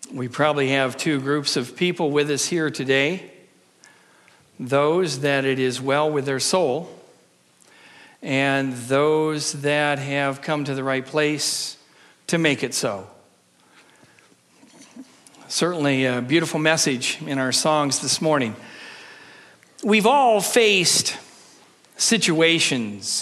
We probably have two groups of people with us here today. Those that it is well with their soul, and those that have come to the right place to make it so. Certainly a beautiful message in our songs this morning. We've all faced situations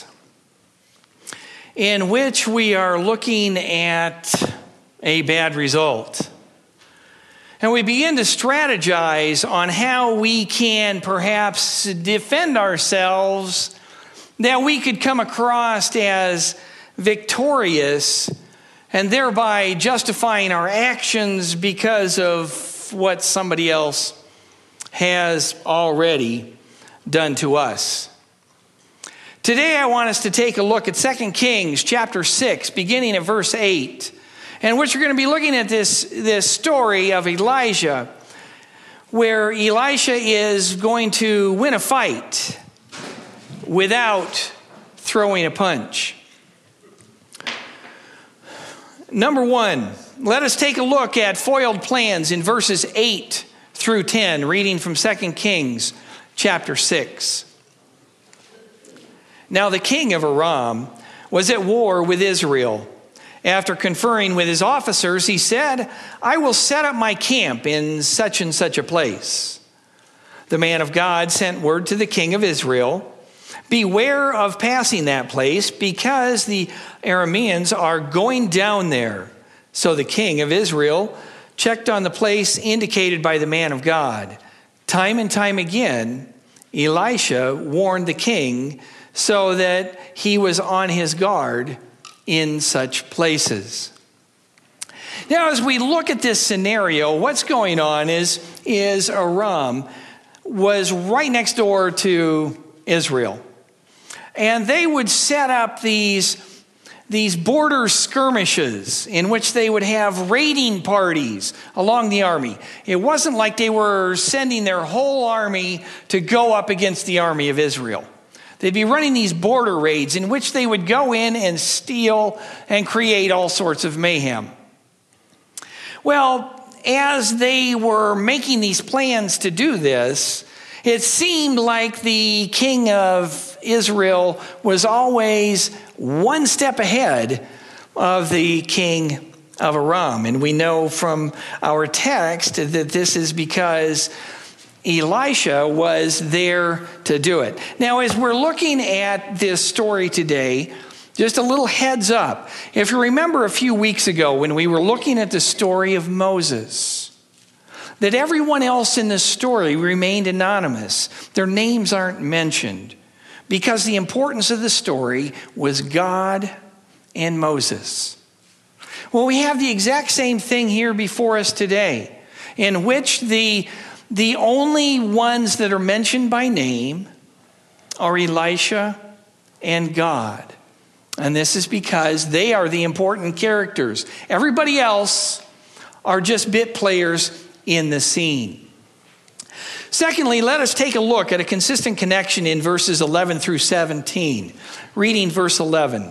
in which we are looking at a bad result. And we begin to strategize on how we can perhaps defend ourselves, that we could come across as victorious and thereby justifying our actions because of what somebody else has already done to us. Today I want us to take a look at 2 Kings chapter 6, beginning at verse 8. And which we're going to be looking at this story of Elijah, where Elisha is going to win a fight without throwing a punch. Number one, let us take a look at foiled plans in verses 8 through 10, reading from 2 Kings chapter 6. Now the king of Aram was at war with Israel. After conferring with his officers, he said, I will set up my camp in such and such a place. The man of God sent word to the king of Israel, beware of passing that place, because the Arameans are going down there. So the king of Israel checked on the place indicated by the man of God. Time and time again, Elisha warned the king so that he was on his guard in such places. Now, as we look at this scenario, what's going on is Aram was right next door to Israel. And they would set up these border skirmishes in which they would have raiding parties along the army. It wasn't like they were sending their whole army to go up against the army of Israel. They'd be running these border raids in which they would go in and steal and create all sorts of mayhem. Well, as they were making these plans to do this, it seemed like the king of Israel was always one step ahead of the king of Aram. And we know from our text that this is because Elisha was there to do it. Now, as we're looking at this story today, just a little heads up. If you remember a few weeks ago when we were looking at the story of Moses, that everyone else in this story remained anonymous. Their names aren't mentioned because the importance of the story was God and Moses. Well, we have the exact same thing here before us today, in which the only ones that are mentioned by name are Elisha and God. And this is because they are the important characters. Everybody else are just bit players in the scene. Secondly, let us take a look at a consistent connection in verses 11 through 17. Reading verse 11.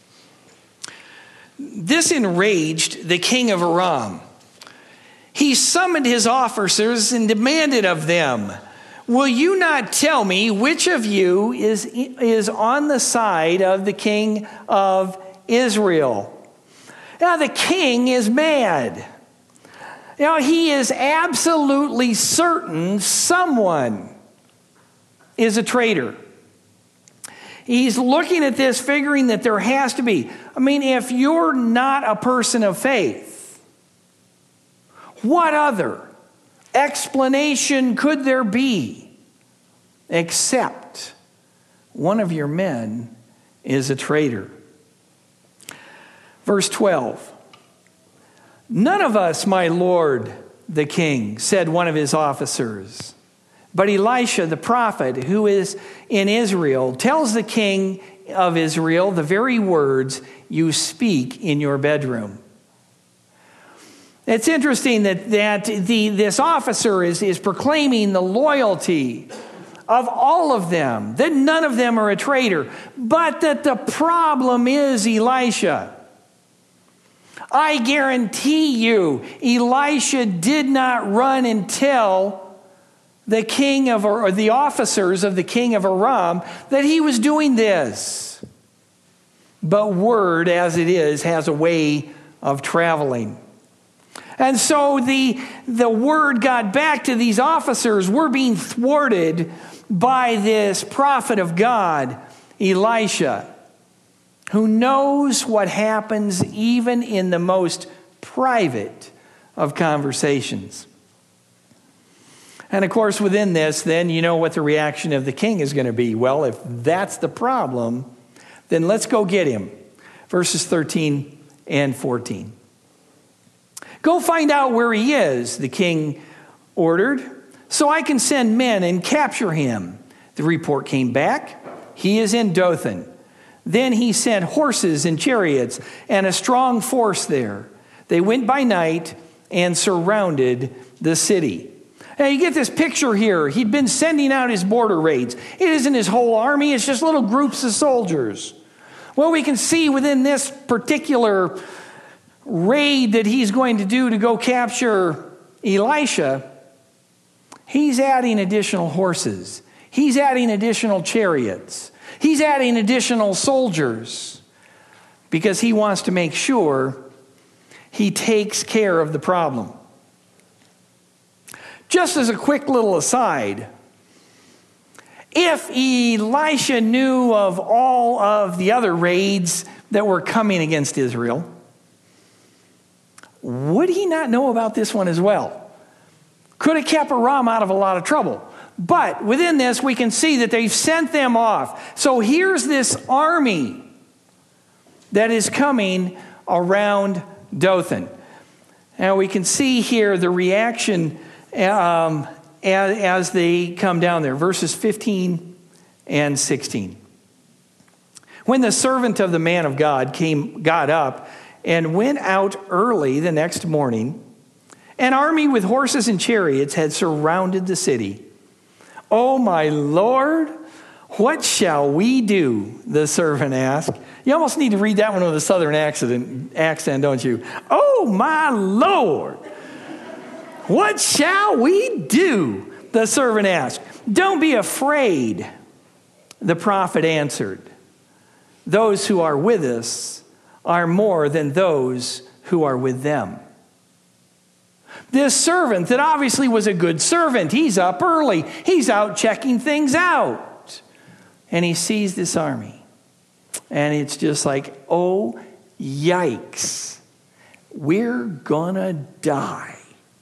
This enraged the king of Aram. He summoned his officers and demanded of them, will you not tell me which of you is on the side of the king of Israel? Now the king is mad. Now he is absolutely certain someone is a traitor. He's looking at this figuring that there has to be. I mean, if you're not a person of faith, what other explanation could there be except one of your men is a traitor? Verse 12. None of us, my lord, the king, said one of his officers. But Elisha, the prophet, who is in Israel, tells the king of Israel the very words you speak in your bedroom. It's interesting that this officer is proclaiming the loyalty of all of them, that none of them are a traitor, but that the problem is Elisha. I guarantee you, Elisha did not run and tell the king of, or the officers of the king of Aram that he was doing this. But word, as it is, has a way of traveling. And so the word got back to these officers. We're being thwarted by this prophet of God, Elisha, who knows what happens even in the most private of conversations. And of course, within this, then you know what the reaction of the king is going to be. Well, if that's the problem, then let's go get him. Verses 13 and 14. Go find out where he is, the king ordered, so I can send men and capture him. The report came back. He is in Dothan. Then he sent horses and chariots and a strong force there. They went by night and surrounded the city. Now you get this picture here. He'd been sending out his border raids. It isn't his whole army. It's just little groups of soldiers. Well, we can see within this particular raid that he's going to do to go capture Elisha, he's adding additional horses. He's adding additional chariots. He's adding additional soldiers because he wants to make sure he takes care of the problem. Just as a quick little aside, if Elisha knew of all of the other raids that were coming against Israel, would he not know about this one as well? Could have kept Aram out of a lot of trouble. But within this, we can see that they've sent them off. So here's this army that is coming around Dothan. Now we can see here the reaction as they come down there. Verses 15 and 16. When the servant of the man of God got up and went out early the next morning, an army with horses and chariots had surrounded the city. "Oh, my Lord, what shall we do?" the servant asked. You almost need to read that one with a southern accent, don't you? "Oh, my Lord, what shall we do?" the servant asked. "Don't be afraid," the prophet answered. "Those who are with us are more than those who are with them." This servant that obviously was a good servant, he's up early. He's out checking things out. And he sees this army. And it's just like, oh, yikes. We're gonna die.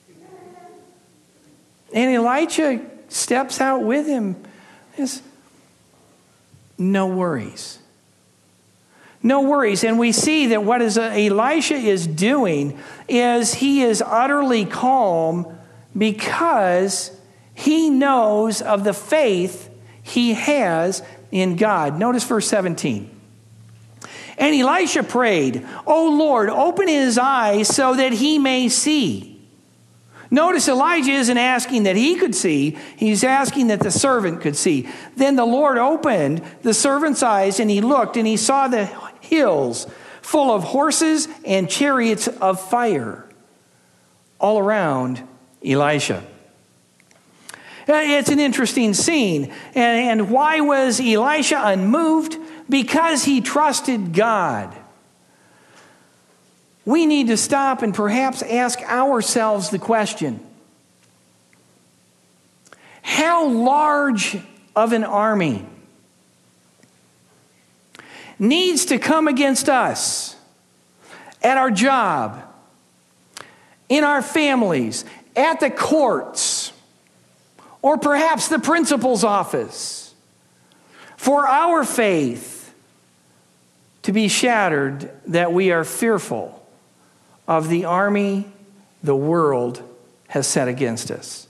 And Elijah steps out with him. There's no worries. No worries. And we see that what Elisha is doing is he is utterly calm because he knows of the faith he has in God. Notice verse 17. And Elisha prayed, "O Lord, open his eyes so that he may see." Notice Elijah isn't asking that he could see. He's asking that the servant could see. Then the Lord opened the servant's eyes, and he looked, and he saw the hills full of horses and chariots of fire all around Elisha. It's an interesting scene. And why was Elisha unmoved? Because he trusted God. We need to stop and perhaps ask ourselves the question: how large of an army needs to come against us at our job, in our families, at the courts, or perhaps the principal's office, for our faith to be shattered, that we are fearful of the army the world has set against us?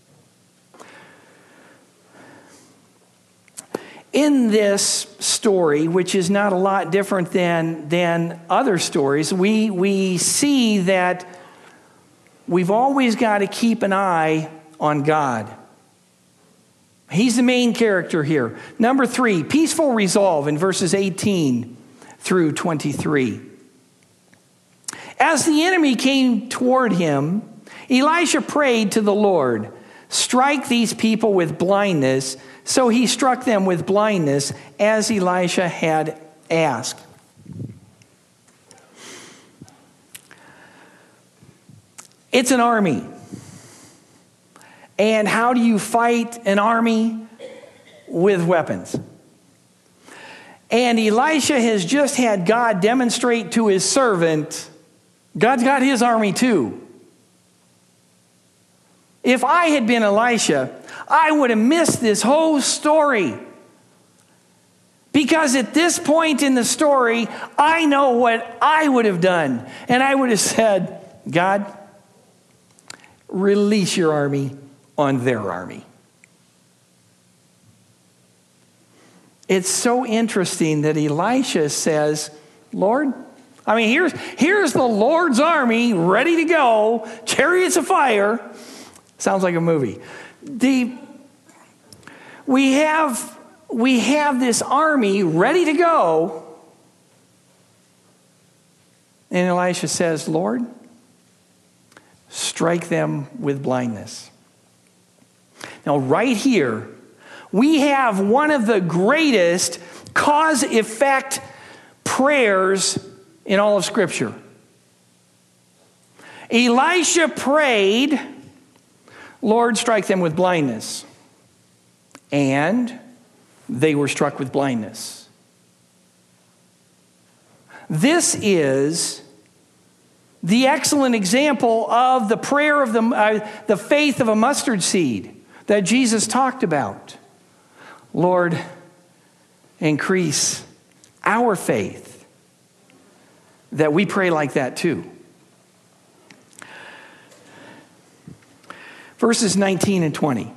In this story, which is not a lot different than other stories, we see that we've always got to keep an eye on God. He's the main character here. Number 3, peaceful resolve in verses 18 through 23. As the enemy came toward him, Elisha prayed to the Lord, "Strike these people with blindness." So he struck them with blindness, as Elisha had asked. It's an army. And how do you fight an army? With weapons. And Elisha has just had God demonstrate to his servant, God's got his army too. If I had been Elisha, I would have missed this whole story. Because at this point in the story, I know what I would have done. And I would have said, God, release your army on their army. It's so interesting that Elisha says, Lord, I mean, here's the Lord's army ready to go, chariots of fire. Sounds like a movie. We have this army ready to go. And Elisha says, Lord, strike them with blindness. Now, right here, we have one of the greatest cause-effect prayers in all of Scripture. Elisha prayed, Lord, strike them with blindness. And they were struck with blindness. This is the excellent example of the prayer of the faith of a mustard seed that Jesus talked about. Lord, increase our faith that we pray like that too. Verses 19 and 20.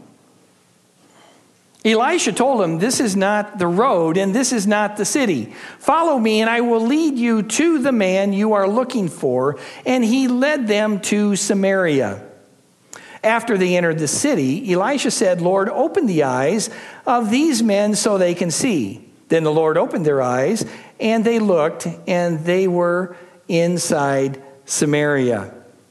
Elisha told him, this is not the road and this is not the city. Follow me and I will lead you to the man you are looking for. And he led them to Samaria. After they entered the city, Elisha said, Lord, open the eyes of these men so they can see. Then the Lord opened their eyes, and they looked, and they were inside Samaria.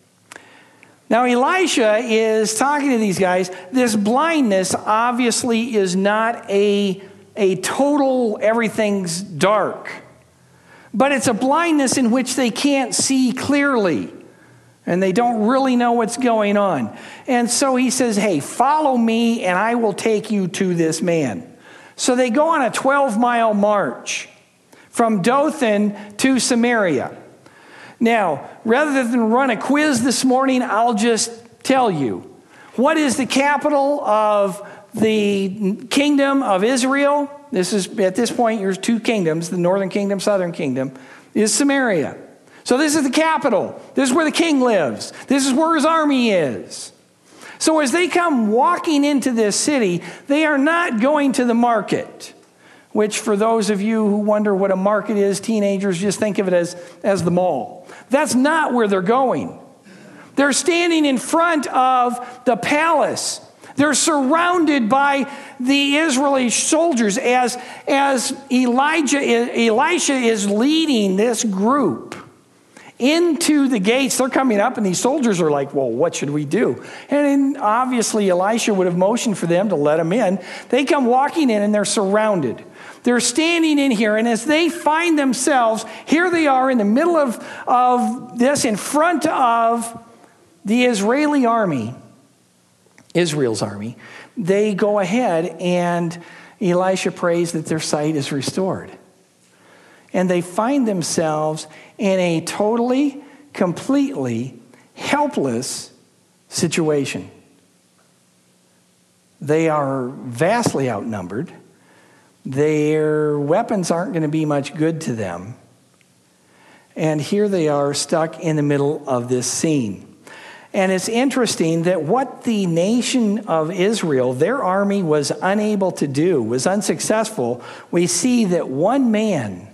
Now, Elisha is talking to these guys. This blindness obviously is not a total everything's dark. But it's a blindness in which they can't see clearly. And they don't really know what's going on. And so he says, hey, follow me and I will take you to this man. So they go on a 12-mile march from Dothan to Samaria. Now, rather than run a quiz this morning, I'll just tell you. What is the capital of the kingdom of Israel? This is, at this point, there's two kingdoms, the northern kingdom, southern kingdom, is Samaria. So this is the capital. This is where the king lives. This is where his army is. So as they come walking into this city, they are not going to the market, which for those of you who wonder what a market is, teenagers, just think of it as the mall. That's not where they're going. They're standing in front of the palace. They're surrounded by the Israeli soldiers as Elisha is leading this group into the gates. They're coming up and these soldiers are like, well, what should we do? And obviously Elisha would have motioned for them to let them in. They come walking in and they're surrounded. They're standing in here, and as they find themselves, here they are in the middle of this, in front of the Israeli army, Israel's army. They go ahead and Elisha prays that their sight is restored. And they find themselves in a totally, completely helpless situation. They are vastly outnumbered. Their weapons aren't going to be much good to them. And here they are stuck in the middle of this scene. And it's interesting that what the nation of Israel, their army was unable to do, was unsuccessful. We see that one man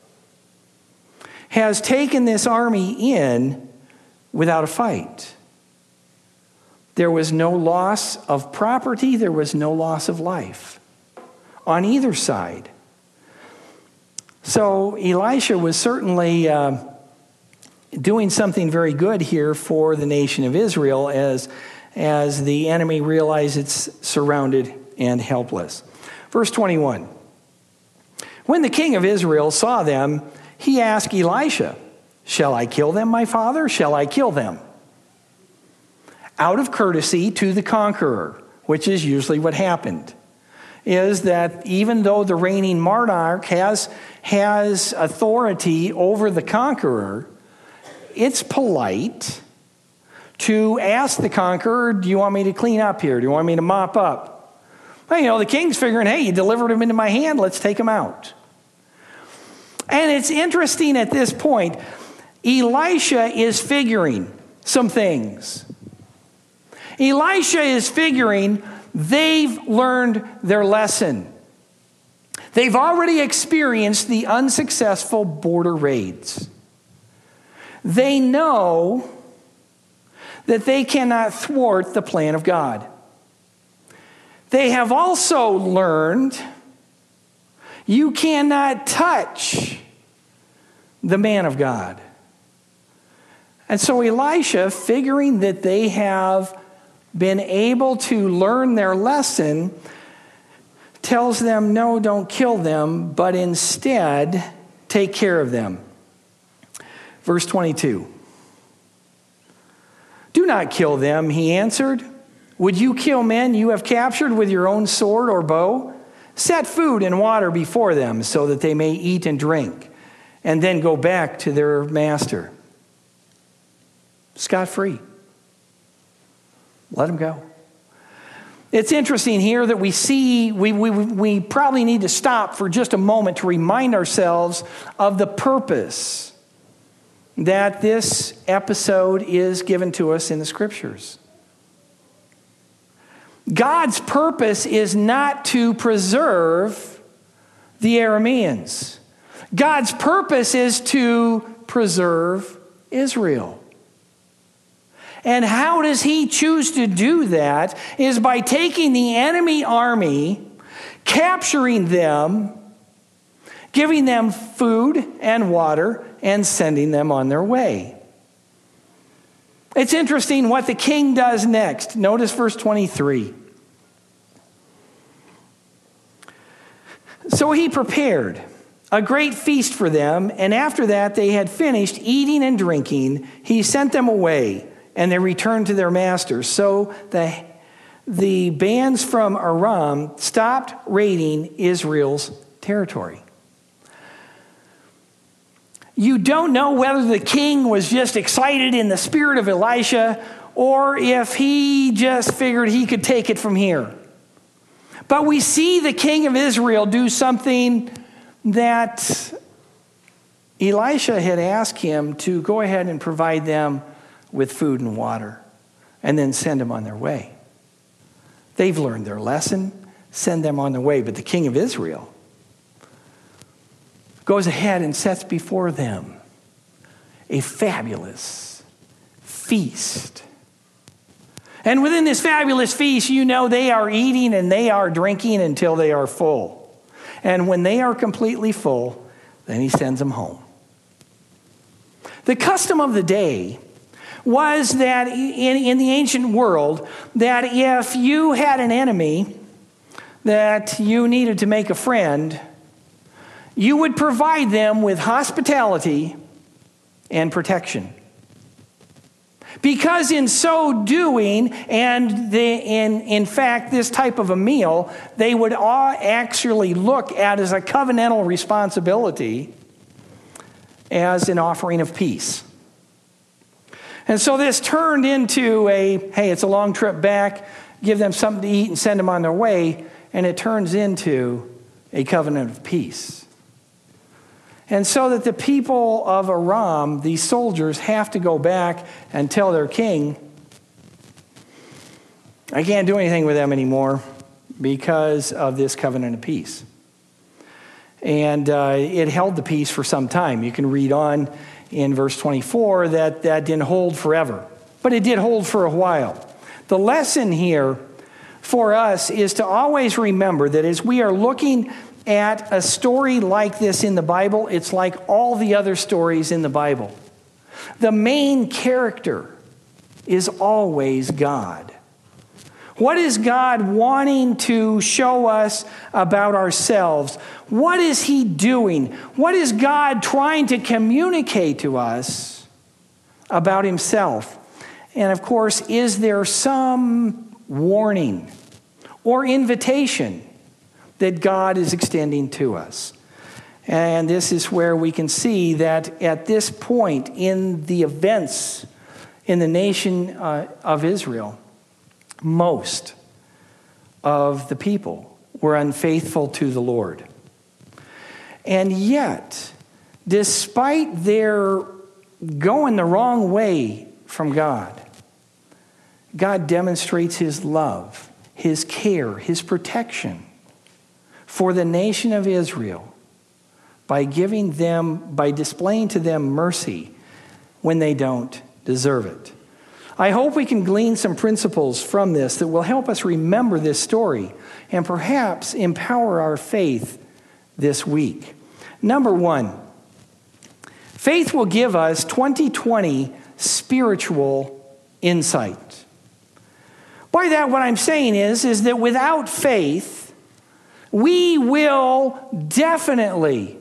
has taken this army in without a fight. There was no loss of property. There was no loss of life on either side. So Elisha was certainly doing something very good here for the nation of Israel as the enemy realizes it's surrounded and helpless. Verse 21. When the king of Israel saw them, he asked Elisha, "Shall I kill them, my father? Shall I kill them?" Out of courtesy to the conqueror, which is usually what happened, is that even though the reigning monarch has authority over the conqueror, it's polite to ask the conqueror, "Do you want me to clean up here? Do you want me to mop up?" Well, the king's figuring, hey, you delivered him into my hand, let's take him out. And it's interesting at this point, Elisha is figuring some things. Elisha is figuring they've learned their lesson. They've already experienced the unsuccessful border raids. They know that they cannot thwart the plan of God. They have also learned you cannot touch the man of God. And so Elisha, figuring that they have been able to learn their lesson, tells them, no, don't kill them, but instead take care of them. Verse 22. "Do not kill them," he answered. "Would you kill men you have captured with your own sword or bow? Set food and water before them so that they may eat and drink, and then go back to their master." Scot-free. Let them go. It's interesting here that we see, we probably need to stop for just a moment to remind ourselves of the purpose that this episode is given to us in the Scriptures. God's purpose is not to preserve the Arameans. God's purpose is to preserve Israel. And how does he choose to do that? Is by taking the enemy army, capturing them, giving them food and water, and sending them on their way. It's interesting what the king does next. Notice verse 23. "So he prepared a great feast for them, and after that they had finished eating and drinking, he sent them away, and they returned to their masters. So the bands from Aram stopped raiding Israel's territory." You don't know whether the king was just excited in the spirit of Elisha or if he just figured he could take it from here. But we see the king of Israel do something that Elisha had asked him to go ahead and provide them with food and water and then send them on their way. They've learned their lesson, send them on their way. But the king of Israel goes ahead and sets before them a fabulous feast. And within this fabulous feast, they are eating and they are drinking until they are full. And when they are completely full, then he sends them home. The custom of the day was that in the ancient world, that if you had an enemy that you needed to make a friend, you would provide them with hospitality and protection. Because in so doing, and in fact, this type of a meal, they would all actually look at as a covenantal responsibility as an offering of peace. And so this turned into hey, it's a long trip back, give them something to eat and send them on their way, and it turns into a covenant of peace. And so that the people of Aram, these soldiers, have to go back and tell their king, I can't do anything with them anymore because of this covenant of peace. And it held the peace for some time. You can read on in verse 24 that didn't hold forever, but it did hold for a while. The lesson here for us is to always remember that as we are looking at a story like this in the Bible, it's like all the other stories in the Bible. The main character is always God. What is God wanting to show us about ourselves? What is He doing? What is God trying to communicate to us about Himself? And of course, is there some warning or invitation that God is extending to us? And this is where we can see that at this point in the events in the nation of Israel, most of the people were unfaithful to the Lord. And yet, despite their going the wrong way from God, God demonstrates His love, His care, His protection for the nation of Israel by displaying to them mercy when they don't deserve it. I hope we can glean some principles from this that will help us remember this story and perhaps empower our faith this week. Number one, faith will give us 2020 spiritual insight. By that, what I'm saying is that without faith, we will definitely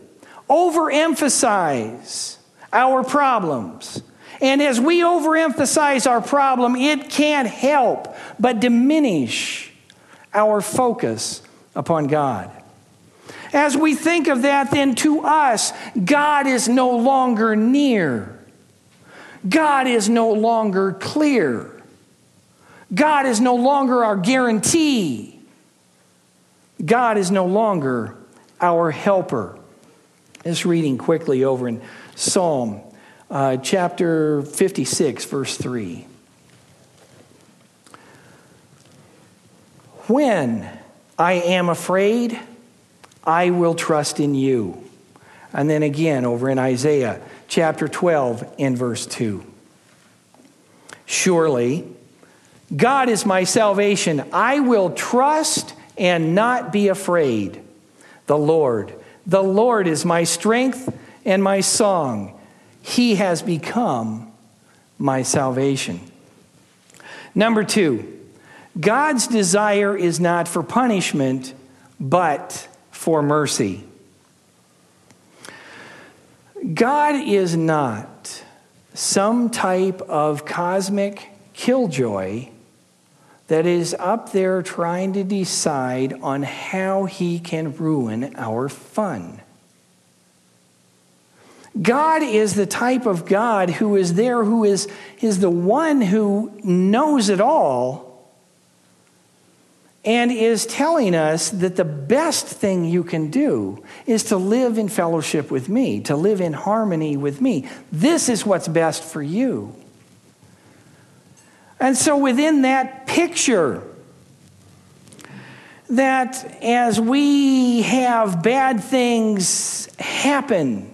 overemphasize our problems. And as we overemphasize our problem, it can't help but diminish our focus upon God. As we think of that, then to us, God is no longer near. God is no longer clear. God is no longer our guarantee. God is no longer our helper. Just reading quickly over in Psalm chapter 56, verse 3. When I am afraid, I will trust in you. And then again over in Isaiah chapter 12 and verse 2. Surely, God is my salvation. I will trust and not be afraid. The Lord is my strength and my song. He has become my salvation. Number two, God's desire is not for punishment, but for mercy. God is not some type of cosmic killjoy that is up there trying to decide on how He can ruin our fun. God is the type of God who is there, who is the one who knows it all and is telling us that the best thing you can do is to live in fellowship with me, to live in harmony with me. This is what's best for you. And so within that picture, that as we have bad things happen,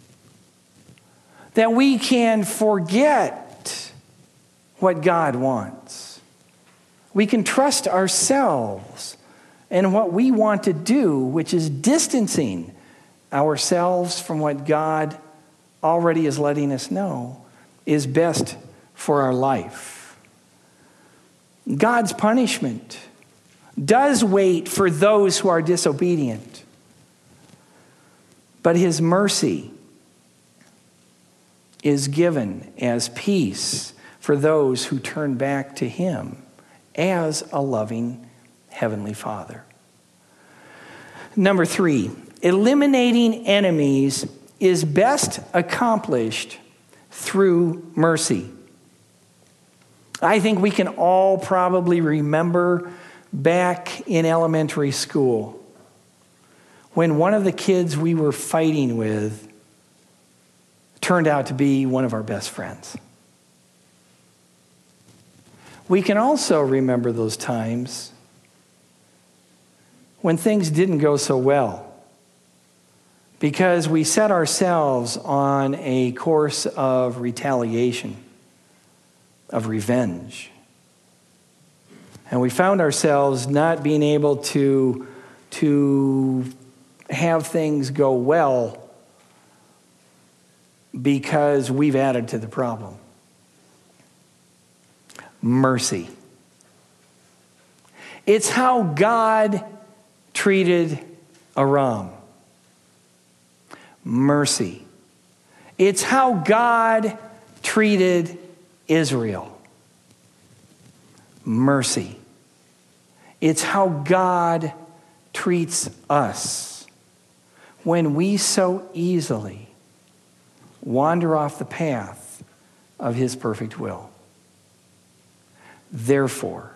that we can forget what God wants. We can trust ourselves and what we want to do, which is distancing ourselves from what God already is letting us know is best for our life. God's punishment does wait for those who are disobedient, but His mercy is given as peace for those who turn back to Him as a loving Heavenly Father. Number three, eliminating enemies is best accomplished through mercy. I think we can all probably remember back in elementary school when one of the kids we were fighting with turned out to be one of our best friends. We can also remember those times when things didn't go so well because we set ourselves on a course of retaliation, of revenge. And we found ourselves not being able to have things go well because we've added to the problem. Mercy. It's how God treated Aram. Mercy. It's how God treated Israel. Mercy. It's how God treats us when we so easily wander off the path of His perfect will. Therefore,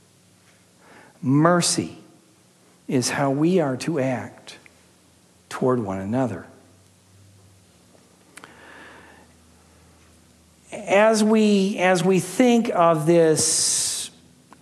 mercy is how we are to act toward one another. As we think of this,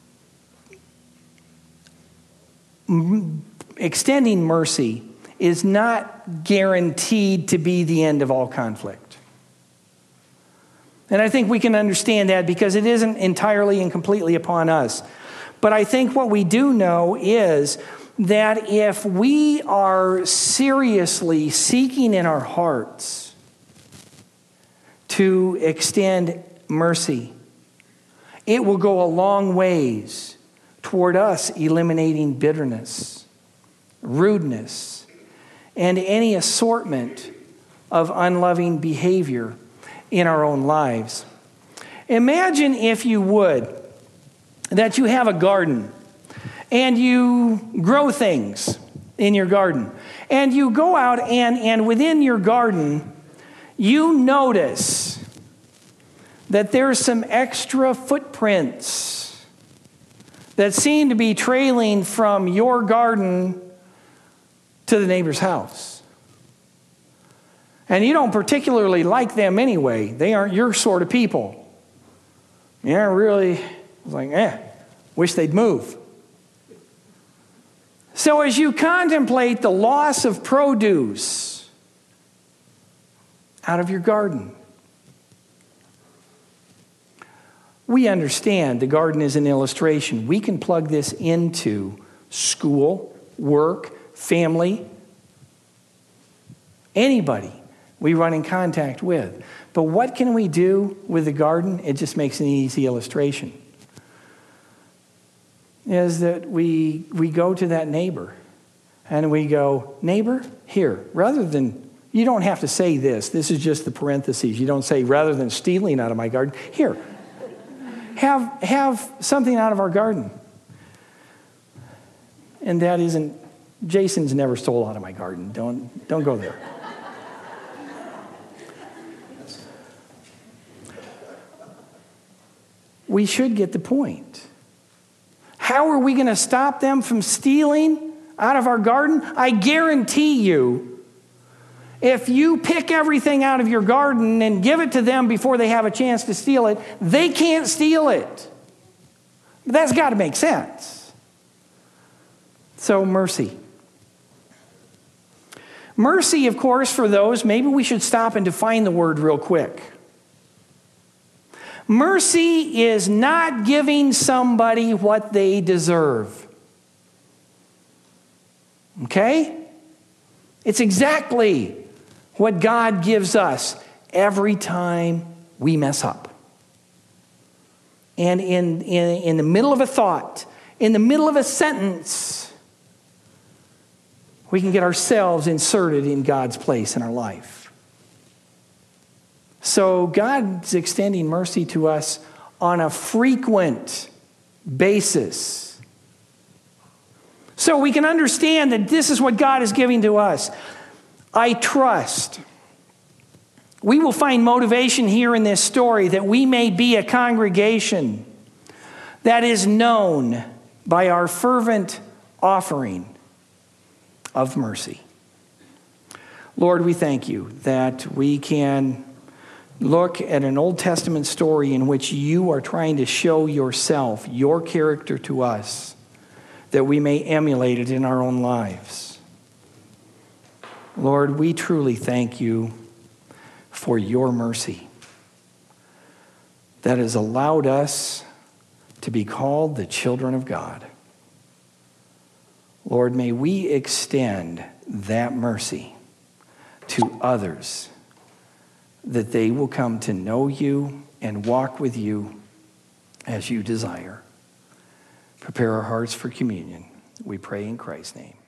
extending mercy is not guaranteed to be the end of all conflict. And I think we can understand that because it isn't entirely and completely upon us. But I think what we do know is that if we are seriously seeking in our hearts to extend mercy, it will go a long ways toward us eliminating bitterness, rudeness, and any assortment of unloving behavior in our own lives. Imagine, if you would, that you have a garden and you grow things in your garden. And you go out and within your garden, you notice that there's some extra footprints that seem to be trailing from your garden to the neighbor's house. And you don't particularly like them anyway. They aren't your sort of people. Yeah, really, wish they'd move. So as you contemplate the loss of produce out of your garden, we understand the garden is an illustration. We can plug this into school, work, family, anybody we run in contact with. But what can we do with the garden? It just makes an easy illustration. Is that we go to that neighbor and we go, neighbor, here, rather than, you don't have to say this is just the parentheses. You don't say, rather than stealing out of my garden, here, have something out of our garden. And that isn't, Jason's never stole out of my garden. Don't go there. We should get the point. How are we going to stop them from stealing out of our garden? I guarantee you, if you pick everything out of your garden and give it to them before they have a chance to steal it, they can't steal it. That's got to make sense. So mercy. Mercy, of course, for those, maybe we should stop and define the word real quick. Mercy is not giving somebody what they deserve. Okay? It's exactly what God gives us every time we mess up. And in the middle of a thought, in the middle of a sentence, we can get ourselves inserted in God's place in our life. So God's extending mercy to us on a frequent basis. So we can understand that this is what God is giving to us. I trust we will find motivation here in this story that we may be a congregation that is known by our fervent offering of mercy. Lord, we thank you that we can look at an Old Testament story in which you are trying to show yourself, your character to us, that we may emulate it in our own lives. Lord, we truly thank you for your mercy that has allowed us to be called the children of God. Lord, may we extend that mercy to others that they will come to know you and walk with you as you desire. Prepare our hearts for communion. We pray in Christ's name.